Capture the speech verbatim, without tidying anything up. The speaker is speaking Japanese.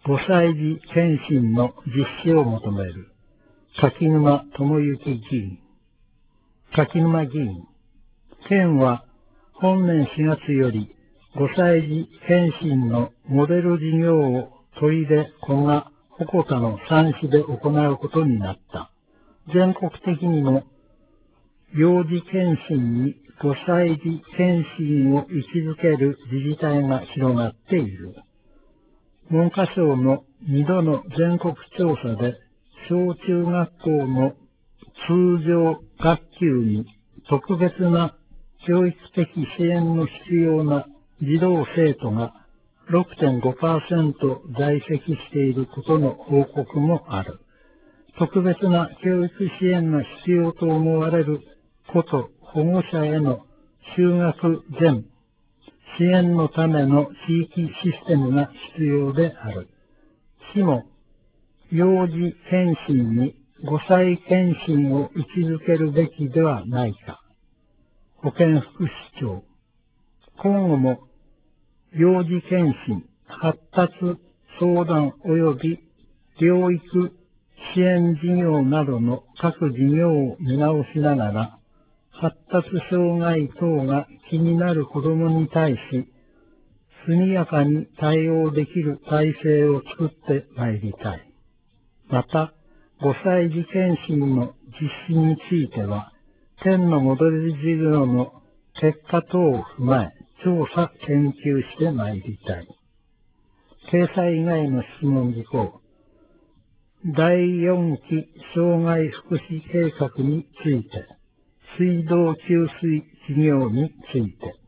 ごさい児検診の実施を求める柿沼智之議員。柿沼議員。県は本年しがつよりごさい児検診のモデル事業を取手、古賀、鉾田のさん市で行うことになった。全国的にも幼児検診にごさい児検診を位置づける自治体が広がっている。文科省のにどの全国調査で、小中学校の通常学級に特別な教育的支援の必要な児童生徒が ろくてんごパーセント 在籍していることの報告もある。特別な教育支援が必要と思われる子と保護者への就学前支援のための地域システムが必要である。市も幼児検診にごさい検診を位置づけるべきではないか。保健福祉庁。今後も幼児検診、発達相談及び療育支援事業などの各事業を見直しながら、発達障害等が気になる子どもに対し、速やかに対応できる体制を作ってまいりたい。また、ごさい児検診の実施については、県のモデル事業の結果等を踏まえ、調査研究してまいりたい。掲載以外の質問事項。だいよんき障害福祉計画について、水道給水事業について。